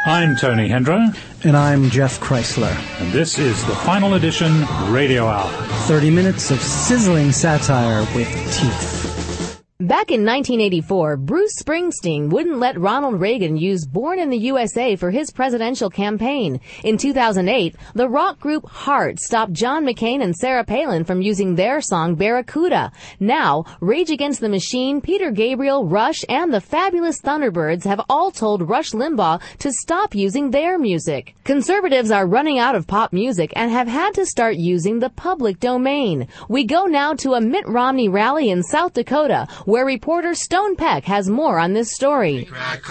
I'm Tony Hendra. And I'm Jeff Chrysler. And this is the Final Edition Radio Hour. 30 minutes of sizzling satire with teeth. Back in 1984, Bruce Springsteen wouldn't let Ronald Reagan use Born in the USA for his presidential campaign. In 2008, the rock group Heart stopped John McCain and Sarah Palin from using their song Barracuda. Now, Rage Against the Machine, Peter Gabriel, Rush, and the Fabulous Thunderbirds have all told Rush Limbaugh to stop using their music. Conservatives are running out of pop music and have had to start using the public domain. We go now to a Mitt Romney rally in South Dakota, where reporter Stone Peck has more on this story.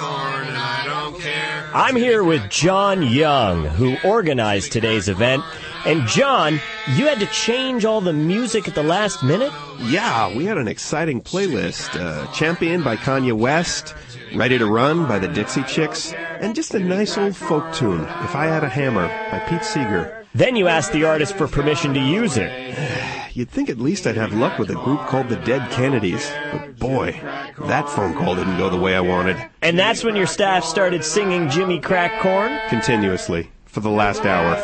I'm here with John Young, who organized today's event. And John, you had to change all the music at the last minute? Yeah, we had an exciting playlist. Champion by Kanye West, Ready to Run by the Dixie Chicks, and just a nice old folk tune, If I Had a Hammer by Pete Seeger. Then you asked the artist for permission to use it. You'd think at least I'd have luck with a group called the Dead Kennedys. But boy, that phone call didn't go the way I wanted. And that's when your staff started singing Jimmy Crack Corn? Continuously, for the last hour.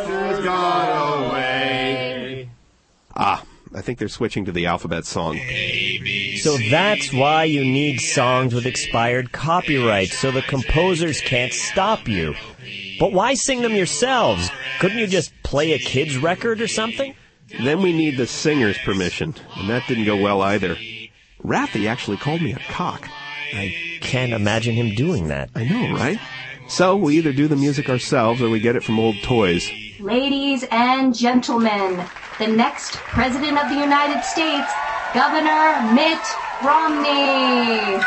I think they're switching to the alphabet song. So that's why you need songs with expired copyright, so the composers can't stop you. But why sing them yourselves? Couldn't you just play a kid's record or something? Then we need the singer's permission, and that didn't go well either. Raffi actually called me a cock. I can't imagine him doing that. I know, right? So we either do the music ourselves or we get it from old toys. Ladies and gentlemen, the next President of the United States, Governor Mitt Romney.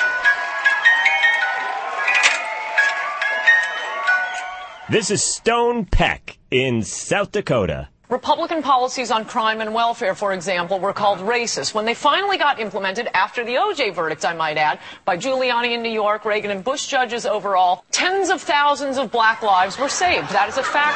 This is Stone Peck in South Dakota. Republican policies on crime and welfare, for example, were called racist. When they finally got implemented after the O.J. verdict, I might add, by Giuliani in New York, Reagan and Bush judges overall, tens of thousands of black lives were saved. That is a fact.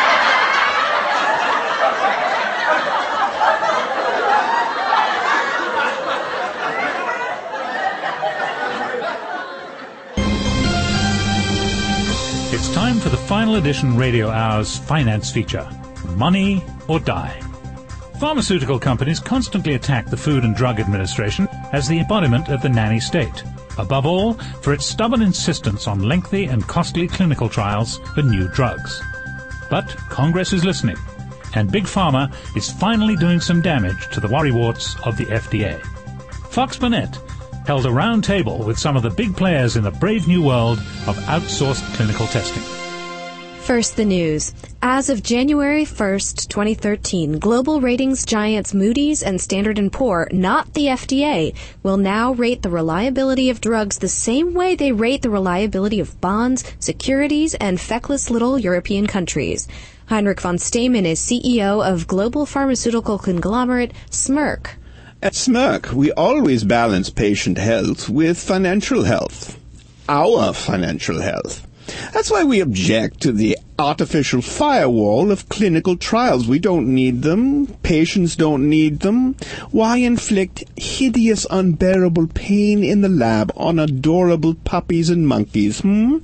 It's time for the Final Edition Radio Hour's finance feature. Money or die. Pharmaceutical companies constantly attack the Food and Drug Administration as the embodiment of the nanny state, above all for its stubborn insistence on lengthy and costly clinical trials for new drugs. But Congress is listening, and Big Pharma is finally doing some damage to the worrywarts of the FDA. Fox Burnett held a round table with some of the big players in the brave new world of outsourced clinical testing. First, the news. As of January 1st, 2013, global ratings giants Moody's and Standard & Poor, not the FDA, will now rate the reliability of drugs the same way they rate the reliability of bonds, securities, and feckless little European countries. Heinrich von Steymann is CEO of global pharmaceutical conglomerate Merck. At Merck, we always balance patient health with financial health. Our financial health. That's why we object to the artificial firewall of clinical trials. We don't need them. Patients don't need them. Why inflict hideous, unbearable pain in the lab on adorable puppies and monkeys,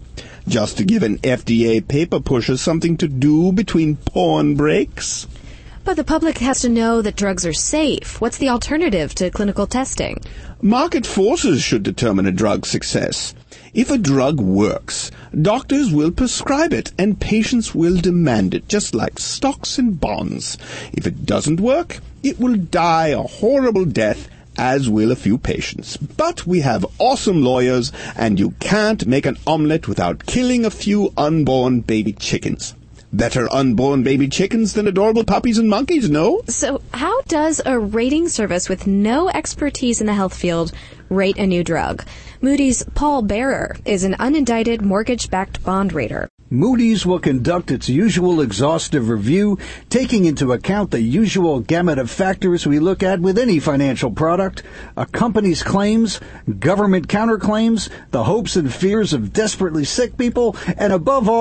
Just to give an FDA paper pusher something to do between porn breaks? But the public has to know that drugs are safe. What's the alternative to clinical testing? Market forces should determine a drug's success. If a drug works, doctors will prescribe it and patients will demand it, just like stocks and bonds. If it doesn't work, it will die a horrible death, as will a few patients. But we have awesome lawyers, and you can't make an omelet without killing a few unborn baby chickens. Better unborn baby chickens than adorable puppies and monkeys, no? So how does a rating service with no expertise in the health field rate a new drug? Moody's Paul Bearer is an unindicted mortgage-backed bond rater. Moody's will conduct its usual exhaustive review, taking into account the usual gamut of factors we look at with any financial product: a company's claims, government counterclaims, the hopes and fears of desperately sick people, and above all,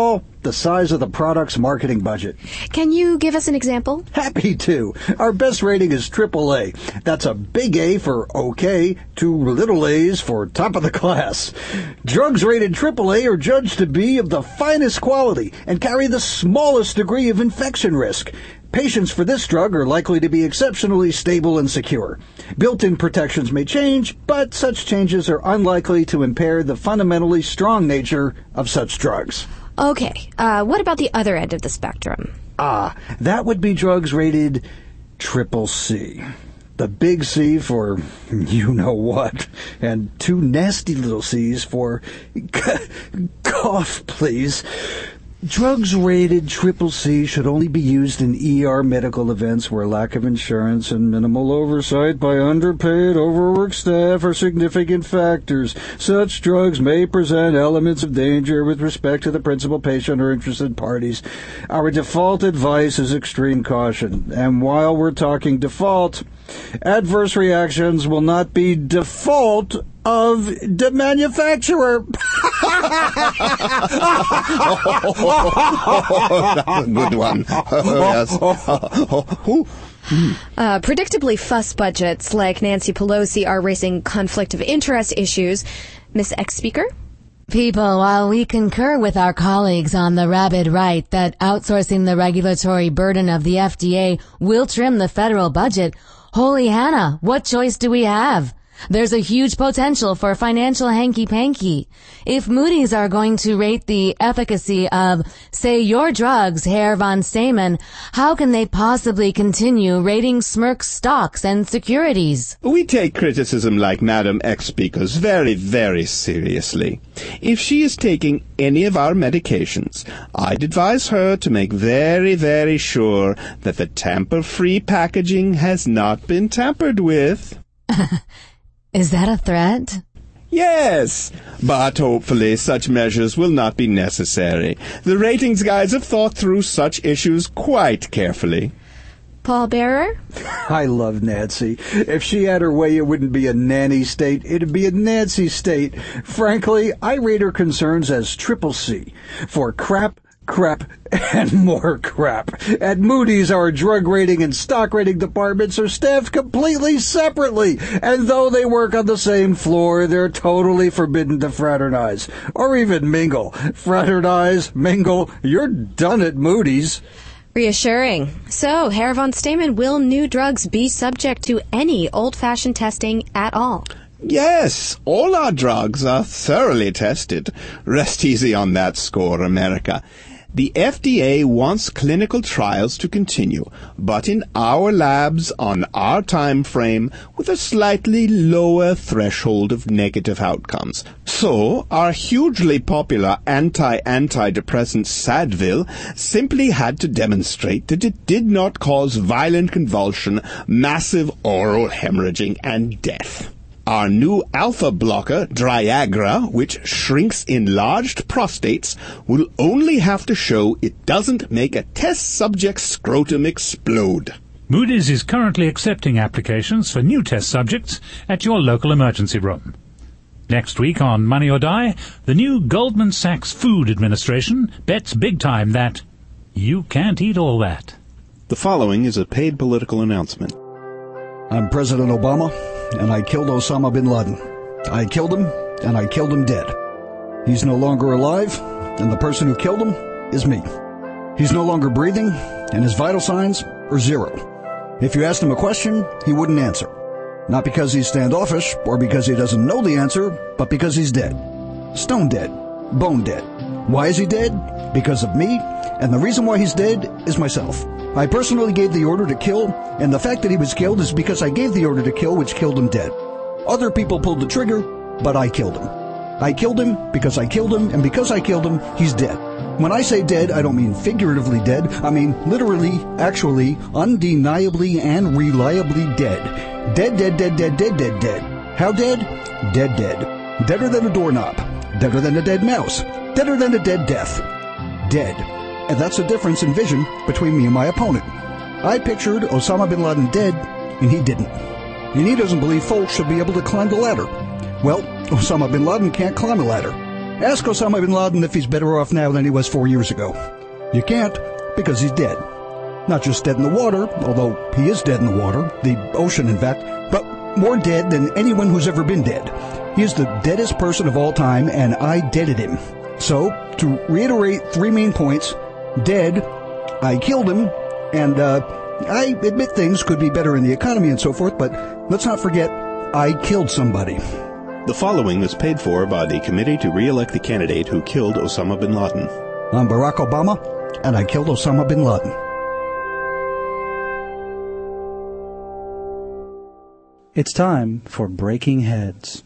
the size of the product's marketing budget. Can you give us an example? Happy to. Our best rating is AAA. That's a big A for okay, 2 little A's for top of the class. Drugs rated AAA are judged to be of the finest quality and carry the smallest degree of infection risk. Patients for this drug are likely to be exceptionally stable and secure. Built-in protections may change, but such changes are unlikely to impair the fundamentally strong nature of such drugs. Okay, what about the other end of the spectrum? That would be drugs rated CCC. The big C for you-know-what, and 2 nasty little C's for cough, please. Drugs rated CCC should only be used in ER medical events where lack of insurance and minimal oversight by underpaid, overworked staff are significant factors. Such drugs may present elements of danger with respect to the principal patient or interested parties. Our default advice is extreme caution. And while we're talking default, adverse reactions will not be default of the manufacturer. That's a good one. Yes. Predictably, fuss budgets like Nancy Pelosi are raising conflict of interest issues. Miss Ex-Speaker? People, while we concur with our colleagues on the rabid right that outsourcing the regulatory burden of the FDA will trim the federal budget, holy Hannah, what choice do we have? There's a huge potential for financial hanky-panky. If Moody's are going to rate the efficacy of, say, your drugs, Herr von Stayman, how can they possibly continue rating Merck's stocks and securities? We take criticism like Madam Ex-Speaker's very, very seriously. If she is taking any of our medications, I'd advise her to make very, very sure that the tamper-free packaging has not been tampered with. Is that a threat? Yes, but hopefully such measures will not be necessary. The ratings guys have thought through such issues quite carefully. Paul Bearer? I love Nancy. If she had her way, it wouldn't be a nanny state. It'd be a Nancy state. Frankly, I rate her concerns as CCC for crap, and more crap. At Moody's, our drug rating and stock rating departments are staffed completely separately, and though they work on the same floor, they're totally forbidden to fraternize, or even mingle. Fraternize, mingle, you're done at Moody's. Reassuring. So, Herr von Stayman, will new drugs be subject to any old-fashioned testing at all? Yes, all our drugs are thoroughly tested. Rest easy on that score, America. The FDA wants clinical trials to continue, but in our labs on our time frame with a slightly lower threshold of negative outcomes. So, our hugely popular antidepressant Sadvil simply had to demonstrate that it did not cause violent convulsion, massive oral hemorrhaging, and death. Our new alpha blocker, Driagra, which shrinks enlarged prostates, will only have to show it doesn't make a test subject's scrotum explode. Moody's is currently accepting applications for new test subjects at your local emergency room. Next week on Money or Die, the new Goldman Sachs Food Administration bets big time that you can't eat all that. The following is a paid political announcement. I'm President Obama, and I killed Osama bin Laden. I killed him, and I killed him dead. He's no longer alive, and the person who killed him is me. He's no longer breathing, and his vital signs are 0. If you asked him a question, he wouldn't answer. Not because he's standoffish, or because he doesn't know the answer, but because he's dead. Stone dead. Bone dead. Why is he dead? Because of me, and the reason why he's dead is myself. I personally gave the order to kill, and the fact that he was killed is because I gave the order to kill, which killed him dead. Other people pulled the trigger, but I killed him. I killed him because I killed him, and because I killed him, he's dead. When I say dead, I don't mean figuratively dead. I mean literally, actually, undeniably, and reliably dead. Dead, dead, dead, dead, dead, dead, dead. How dead? Dead, dead. Deader than a doorknob. Deader than a dead mouse. Deader than a dead death. Dead. And that's the difference in vision between me and my opponent. I pictured Osama bin Laden dead, and he didn't. And he doesn't believe folks should be able to climb the ladder. Well, Osama bin Laden can't climb a ladder. Ask Osama bin Laden if he's better off now than he was 4 years ago. You can't, because he's dead. Not just dead in the water, although he is dead in the water, the ocean in fact, but more dead than anyone who's ever been dead. He is the deadest person of all time, and I deaded him. So, to reiterate 3 main points, dead, I killed him, and I admit things could be better in the economy and so forth, but let's not forget, I killed somebody. The following was paid for by the Committee to Re-elect the Candidate Who Killed Osama bin Laden. I'm Barack Obama, and I killed Osama bin Laden. It's time for Breaking Heads.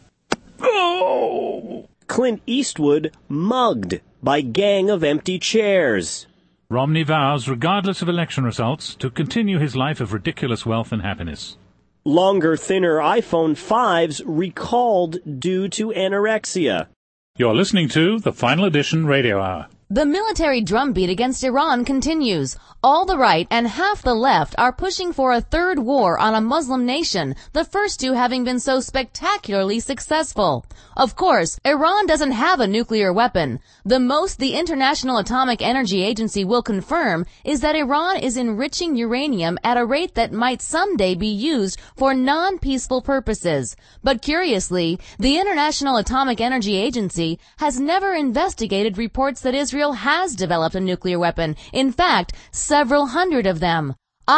Clint Eastwood mugged by gang of empty chairs. Romney vows, regardless of election results, to continue his life of ridiculous wealth and happiness. Longer, thinner iPhone 5s recalled due to anorexia. You're listening to the Final Edition Radio Hour. The military drumbeat against Iran continues. All the right and half the left are pushing for a third war on a Muslim nation, the first two having been so spectacularly successful. Of course, Iran doesn't have a nuclear weapon. The most the International Atomic Energy Agency will confirm is that Iran is enriching uranium at a rate that might someday be used for non-peaceful purposes. But curiously, the International Atomic Energy Agency has never investigated reports that Israel has developed a nuclear weapon. In fact, several hundred of them.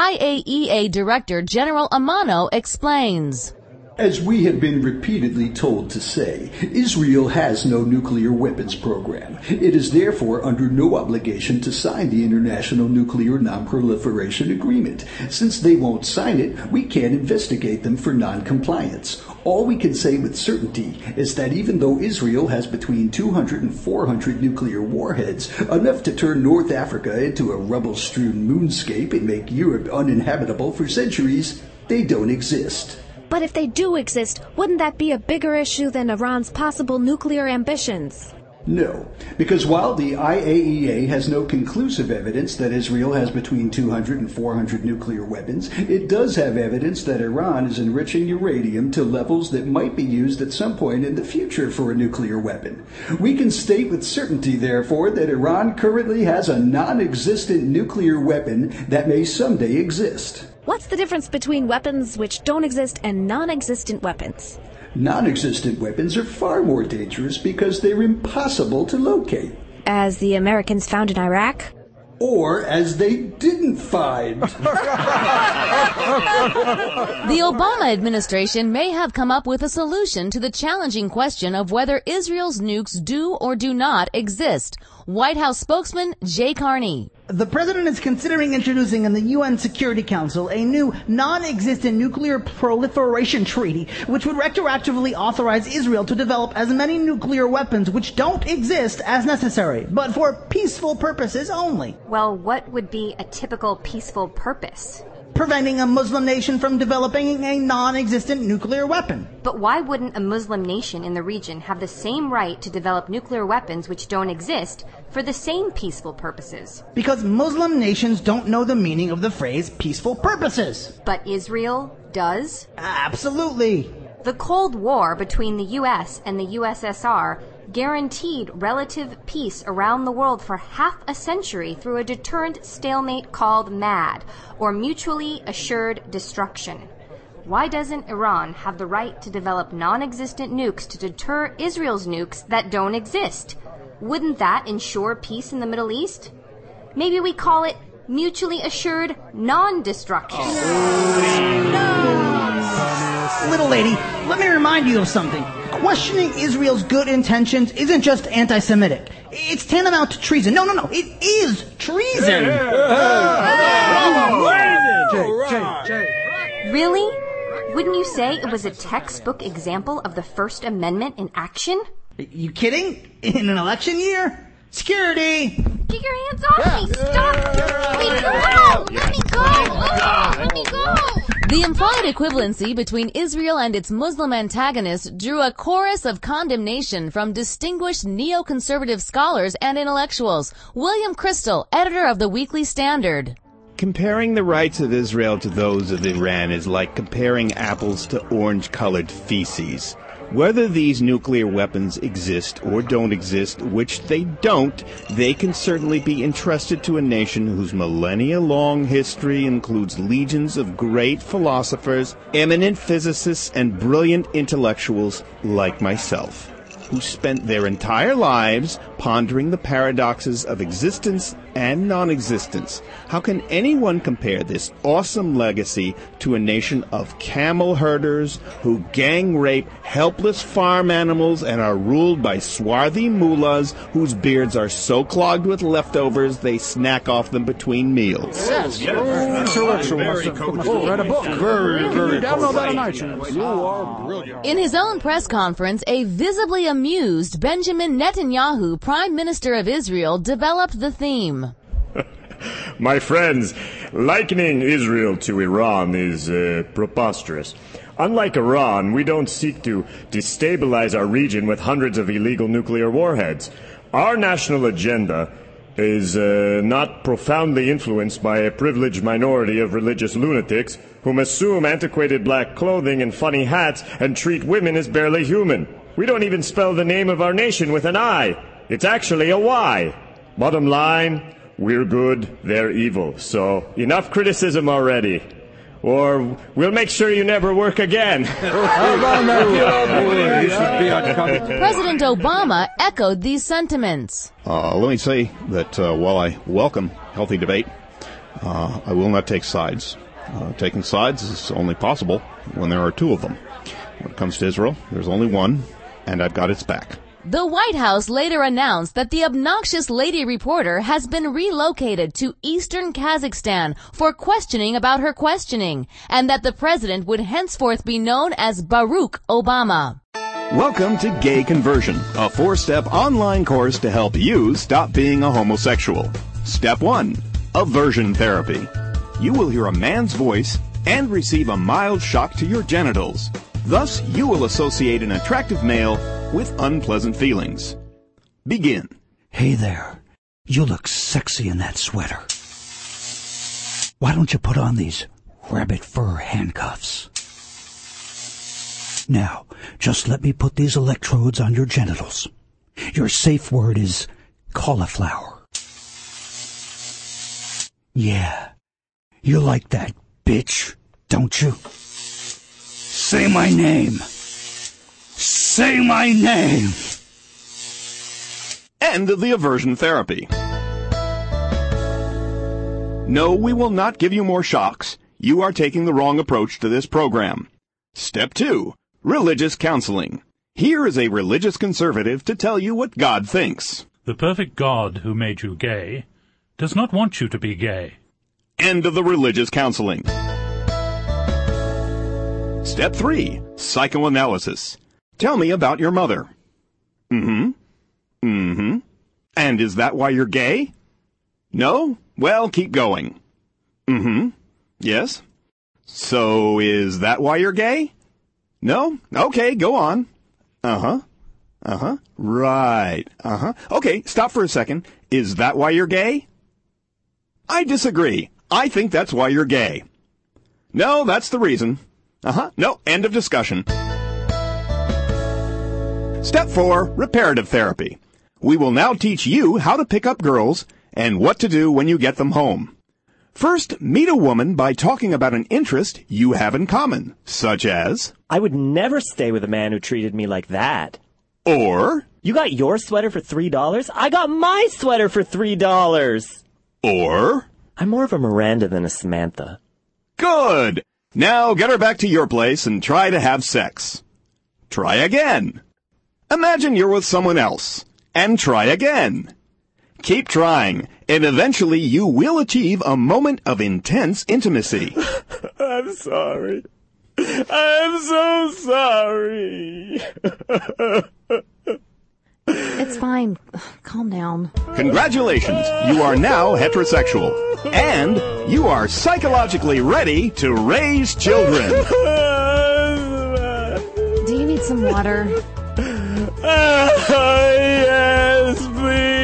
IAEA Director General Amano explains. As we have been repeatedly told to say, Israel has no nuclear weapons program. It is therefore under no obligation to sign the International Nuclear Non-Proliferation Agreement. Since they won't sign it, we can't investigate them for non-compliance. All we can say with certainty is that even though Israel has between 200 and 400 nuclear warheads, enough to turn North Africa into a rubble-strewn moonscape and make Europe uninhabitable for centuries, they don't exist. But if they do exist, wouldn't that be a bigger issue than Iran's possible nuclear ambitions? No, because while the IAEA has no conclusive evidence that Israel has between 200 and 400 nuclear weapons, it does have evidence that Iran is enriching uranium to levels that might be used at some point in the future for a nuclear weapon. We can state with certainty, therefore, that Iran currently has a non-existent nuclear weapon that may someday exist. What's the difference between weapons which don't exist and non-existent weapons? Non-existent weapons are far more dangerous because they're impossible to locate. As the Americans found in Iraq? Or as they didn't find. The Obama administration may have come up with a solution to the challenging question of whether Israel's nukes do or do not exist. White House spokesman Jay Carney. The president is considering introducing in the UN Security Council a new non-existent nuclear proliferation treaty, which would retroactively authorize Israel to develop as many nuclear weapons which don't exist as necessary, but for peaceful purposes only. Well, what would be a typical peaceful purpose? Preventing a Muslim nation from developing a non-existent nuclear weapon. But why wouldn't a Muslim nation in the region have the same right to develop nuclear weapons which don't exist for the same peaceful purposes? Because Muslim nations don't know the meaning of the phrase peaceful purposes. But Israel does? Absolutely. The Cold War between the U.S. and the USSR guaranteed relative peace around the world for half a century through a deterrent stalemate called MAD, or Mutually Assured Destruction. Why doesn't Iran have the right to develop non-existent nukes to deter Israel's nukes that don't exist? Wouldn't that ensure peace in the Middle East? Maybe we call it Mutually Assured Non-Destruction. Little lady, let me remind you of something. Questioning Israel's good intentions isn't just anti-Semitic. It's tantamount to treason. No, it is treason. Really? Wouldn't you say it was a textbook example of the First Amendment in action? You kidding? In an election year? Security! Get your hands off me! Stop! Wait, no! Let me go! Let me go! The implied equivalency between Israel and its Muslim antagonists drew a chorus of condemnation from distinguished neoconservative scholars and intellectuals. William Crystal, editor of the Weekly Standard. Comparing the rights of Israel to those of Iran is like comparing apples to orange-colored feces. Whether these nuclear weapons exist or don't exist, which they don't, they can certainly be entrusted to a nation whose millennia-long history includes legions of great philosophers, eminent physicists, and brilliant intellectuals like myself, who spent their entire lives pondering the paradoxes of existence and non-existence. How can anyone compare this awesome legacy to a nation of camel herders who gang rape helpless farm animals and are ruled by swarthy mullahs whose beards are so clogged with leftovers they snack off them between meals? Yes. Intellectual. Must have read a book. Very download that on iTunes. You are brilliant. In his own press conference, a visibly amused Benjamin Netanyahu, Prime Minister of Israel, developed the theme. My friends, likening Israel to Iran is preposterous. Unlike Iran, we don't seek to destabilize our region with hundreds of illegal nuclear warheads. Our national agenda is not profoundly influenced by a privileged minority of religious lunatics whom assume antiquated black clothing and funny hats and treat women as barely human. We don't even spell the name of our nation with an I. It's actually a Y. Bottom line, we're good, they're evil. So enough criticism already. Or we'll make sure you never work again. President Obama echoed these sentiments. Let me say that while I welcome healthy debate, I will not take sides. Taking sides is only possible when there are two of them. When it comes to Israel, there's only one, and I've got its back. The White House later announced that the obnoxious lady reporter has been relocated to eastern Kazakhstan for questioning about her questioning, and that the president would henceforth be known as Barack Obama. Welcome to Gay Conversion, a 4-step online course to help you stop being a homosexual. Step 1, aversion therapy. You will hear a man's voice and receive a mild shock to your genitals. Thus, you will associate an attractive male with unpleasant feelings. Begin. Hey there. You look sexy in that sweater. Why don't you put on these rabbit fur handcuffs? Now, just let me put these electrodes on your genitals. Your safe word is cauliflower. Yeah. You like that, bitch, don't you? Say my name. Say my name. End of the aversion therapy. No, we will not give you more shocks. You are taking the wrong approach to this program. Step 2, religious counseling. Here is a religious conservative to tell you what God thinks. The perfect God who made you gay does not want you to be gay. End of the religious counseling. Step 3, psychoanalysis. Tell me about your mother. And is that why you're gay? No? Well, keep going. Yes? So is that why you're gay? No? Okay, go on. Right. Okay, stop for a second. Is that why you're gay? I disagree. I think that's why you're gay. No, that's the reason. No, end of discussion. Step 4, reparative therapy. We will now teach you how to pick up girls and what to do when you get them home. First, meet a woman by talking about an interest you have in common, such as... I would never stay with a man who treated me like that. Or... You got your sweater for $3? I got my sweater for $3. Or... I'm more of a Miranda than a Samantha. Good! Now get her back to your place and try to have sex. Try again. Imagine you're with someone else. And try again. Keep trying, and eventually you will achieve a moment of intense intimacy. I'm sorry. I'm so sorry. It's fine. Calm down. Congratulations, you are now heterosexual. And you are psychologically ready to raise children. Do you need some water? Yes,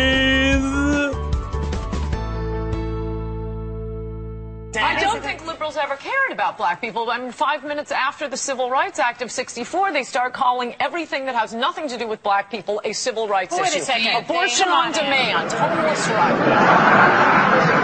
please. I don't think liberals liberals ever cared about black people. I mean, 5 minutes after the Civil Rights Act of 64, they start calling everything that has nothing to do with black people a civil rights issue. Wait a second. Abortion on demand, homeless rights.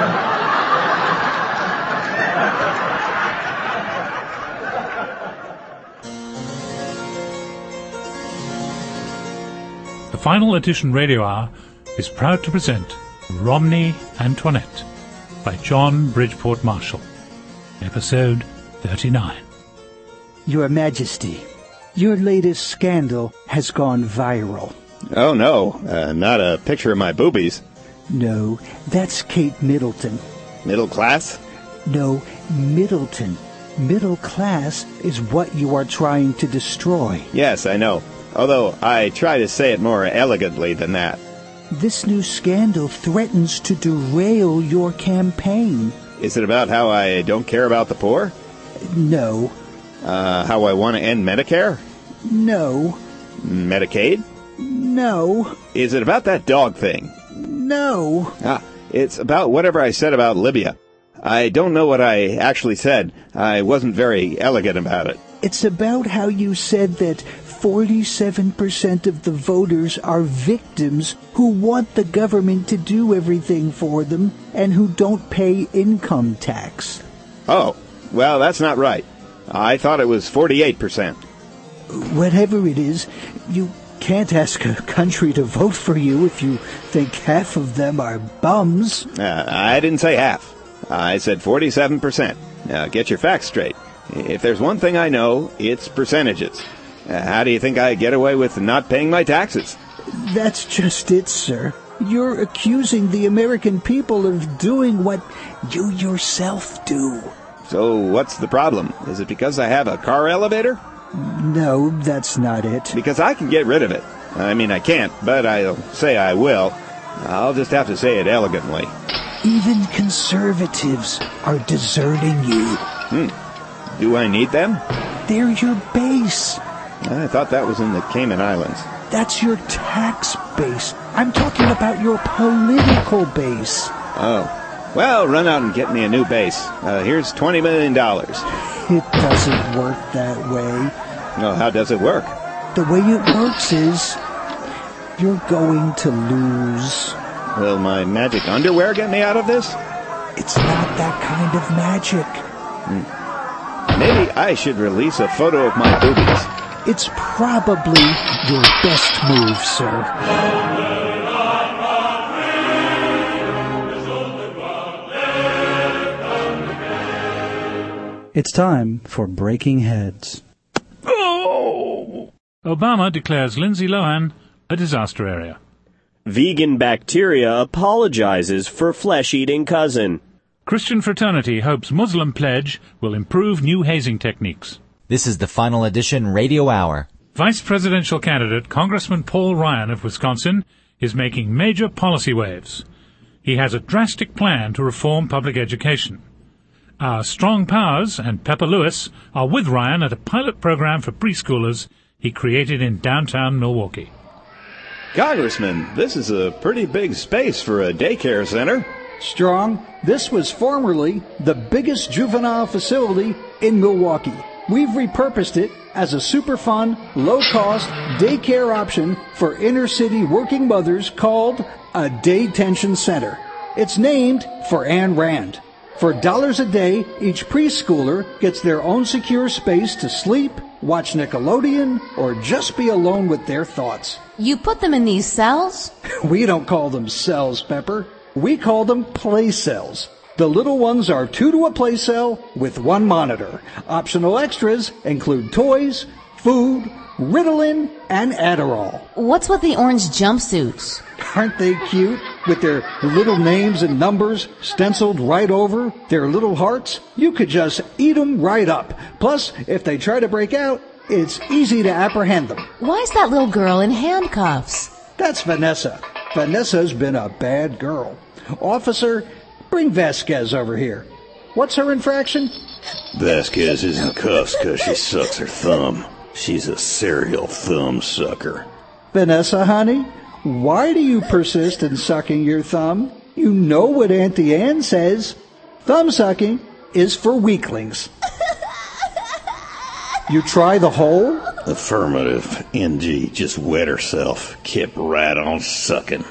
The Final Edition Radio Hour is proud to present Romney Antoinette by John Bridgeport Marshall. Episode 39. Your Majesty, your latest scandal has gone viral. Oh, no. Not a picture of my boobies. No, that's Kate Middleton. Middle class? No, Middleton. Middle class is what you are trying to destroy. Yes, I know. Although I try to say it more elegantly than that. This new scandal threatens to derail your campaign. Is it about how I don't care about the poor? No. How I want to end Medicare? No. Medicaid? No. Is it about that dog thing? No. It's about whatever I said about Libya. I don't know what I actually said. I wasn't very elegant about it. It's about how you said that 47% of the voters are victims who want the government to do everything for them and who don't pay income tax. Oh, well, that's not right. I thought it was 48%. Whatever it is, you can't ask a country to vote for you if you think half of them are bums. I didn't say half. I said 47%. Now, get your facts straight. If there's one thing I know, it's percentages. How do you think I get away with not paying my taxes? That's just it, sir. You're accusing the American people of doing what you yourself do. So what's the problem? Is it because I have a car elevator? No, that's not it. Because I can get rid of it. I mean, I can't, but I'll say I will. I'll just have to say it elegantly. Even conservatives are deserting you. Do I need them? They're your base. I thought that was in the Cayman Islands. That's your tax base. I'm talking about your political base. Oh. Well, run out and get me a new base. Here's $20 million. It doesn't work that way. Well, how does it work? The way it works is you're going to lose. Will my magic underwear get me out of this? It's not that kind of magic. Maybe I should release a photo of my boobies. It's probably your best move, sir. It's time for Breaking Heads. Oh! Obama declares Lindsay Lohan a disaster area. Vegan bacteria apologizes for flesh-eating cousin. Christian fraternity hopes Muslim pledge will improve new hazing techniques. This is the Final Edition Radio Hour. Vice presidential candidate Congressman Paul Ryan of Wisconsin is making major policy waves. He has a drastic plan to reform public education. Our Strong Powers and Pepper Lewis are with Ryan at a pilot program for preschoolers he created in downtown Milwaukee. Congressman, this is a pretty big space for a daycare center. Strong, this was formerly the biggest juvenile facility in Milwaukee. We've repurposed it as a super fun, low-cost daycare option for inner-city working mothers called a Day Tension Center. It's named for Ayn Rand. For $1 a day, each preschooler gets their own secure space to sleep, watch Nickelodeon, or just be alone with their thoughts. You put them in these cells? We don't call them cells, Pepper. We call them play cells. The little ones are 2 to a play cell with 1 monitor. Optional extras include toys, food, Ritalin, and Adderall. What's with the orange jumpsuits? Aren't they cute? With their little names and numbers stenciled right over their little hearts? You could just eat them right up. Plus, if they try to break out, it's easy to apprehend them. Why's that little girl in handcuffs? That's Vanessa. Vanessa's been a bad girl. Officer, bring Vasquez over here. What's her infraction? Vasquez is in cuffs because she sucks her thumb. She's a serial thumb sucker. Vanessa, honey, why do you persist in sucking your thumb? You know what Auntie Anne says. Thumb sucking is for weaklings. You try the whole? Affirmative. NG just wet herself. Kept right on sucking.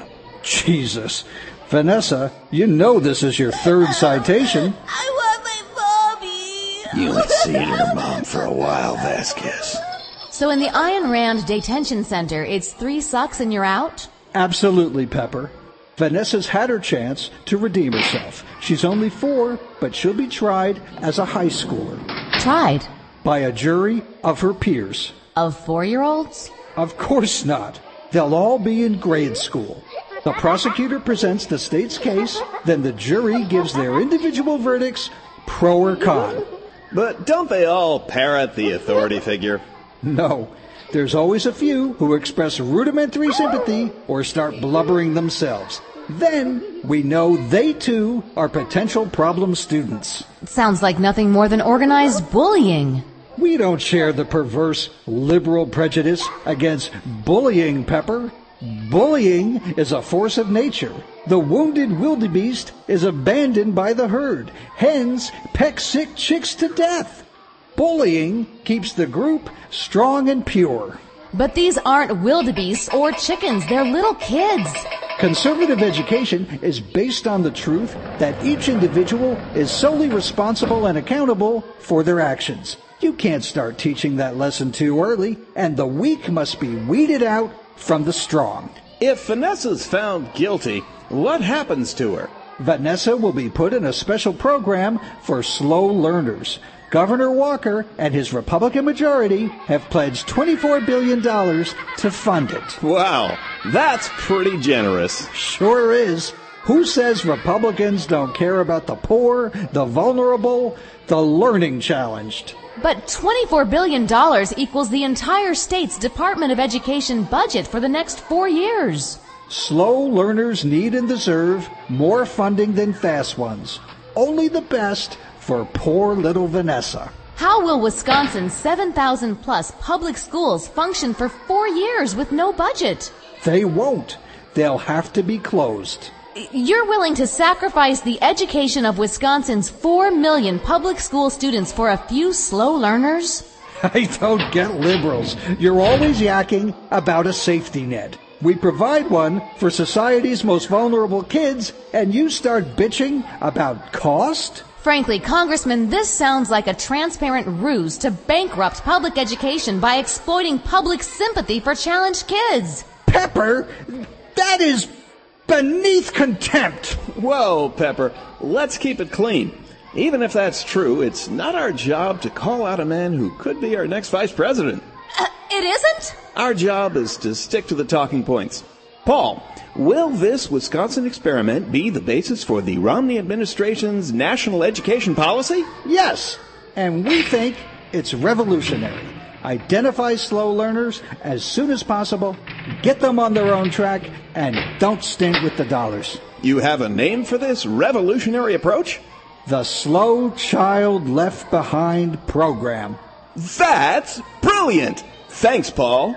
Jesus. Vanessa, you know this is your third citation. I want my mommy. You ain't seen her mom for a while, Vasquez. So in the Ayn Rand Detention Center, it's 3 sucks and you're out? Absolutely, Pepper. Vanessa's had her chance to redeem herself. She's only 4, but she'll be tried as a high schooler. Tried? By a jury of her peers. Of 4-year-olds? Of course not. They'll all be in grade school. The prosecutor presents the state's case, then the jury gives their individual verdicts, pro or con. But don't they all parrot the authority figure? No. There's always a few who express rudimentary sympathy or start blubbering themselves. Then we know they too are potential problem students. It sounds like nothing more than organized bullying. We don't share the perverse liberal prejudice against bullying, Pepper. Bullying is a force of nature. The wounded wildebeest is abandoned by the herd. Hens peck sick chicks to death. Bullying keeps the group strong and pure. But these aren't wildebeests or chickens. They're little kids. Conservative education is based on the truth that each individual is solely responsible and accountable for their actions. You can't start teaching that lesson too early, and the weak must be weeded out from the strong. If Vanessa's found guilty, what happens to her? Vanessa will be put in a special program for slow learners. Governor Walker and his Republican majority have pledged $24 billion to fund it. Wow, that's pretty generous. Sure is. Who says Republicans don't care about the poor, the vulnerable, the learning challenged? But $24 billion equals the entire state's Department of Education budget for the next 4 years. Slow learners need and deserve more funding than fast ones. Only the best for poor little Vanessa. How will Wisconsin's 7,000 plus public schools function for 4 years with no budget? They won't. They'll have to be closed. You're willing to sacrifice the education of Wisconsin's 4 million public school students for a few slow learners? I don't get liberals. You're always yakking about a safety net. We provide one for society's most vulnerable kids, and you start bitching about cost? Frankly, Congressman, this sounds like a transparent ruse to bankrupt public education by exploiting public sympathy for challenged kids. Pepper, that is beneath contempt. Whoa, Pepper, let's keep it clean. Even if that's true, it's not our job to call out a man who could be our next vice president. It isn't? Our job is to stick to the talking points. Paul, will this Wisconsin experiment be the basis for the Romney administration's national education policy? Yes, and we think it's revolutionary. Identify slow learners as soon as possible, get them on their own track, and don't stint with the dollars. You have a name for this revolutionary approach? The Slow Child Left Behind Program. That's brilliant! Thanks, Paul.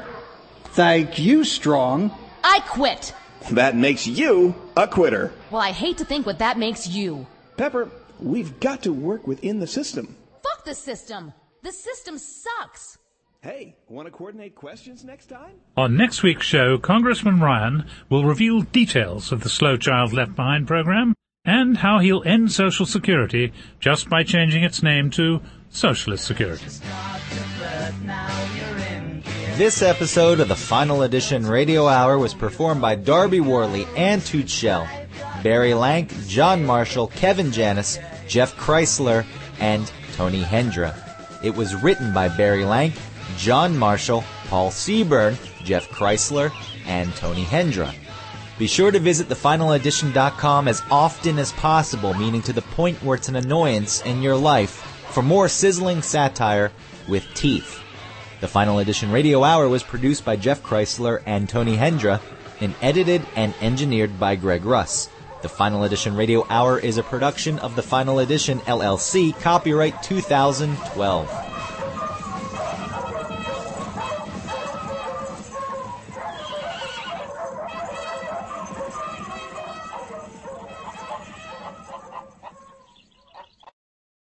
Thank you, Strong. I quit. That makes you a quitter. Well, I hate to think what that makes you. Pepper, we've got to work within the system. Fuck the system. The system sucks. Hey, want to coordinate questions next time? On next week's show, Congressman Ryan will reveal details of the Slow Child Left Behind program and how he'll end Social Security just by changing its name to Socialist Security. This episode of the Final Edition Radio Hour was performed by Darby Worley and Toot Shell, Barry Lank, John Marshall, Kevin Janis, Jeff Chrysler, and Tony Hendra. It was written by Barry Lank, John Marshall, Paul Seaburn, Jeff Chrysler, and Tony Hendra. Be sure to visit thefinaledition.com as often as possible, meaning to the point where it's an annoyance in your life, for more sizzling satire with teeth. The Final Edition Radio Hour was produced by Jeff Chrysler and Tony Hendra and edited and engineered by Greg Russ. The Final Edition Radio Hour is a production of The Final Edition, LLC, copyright 2012.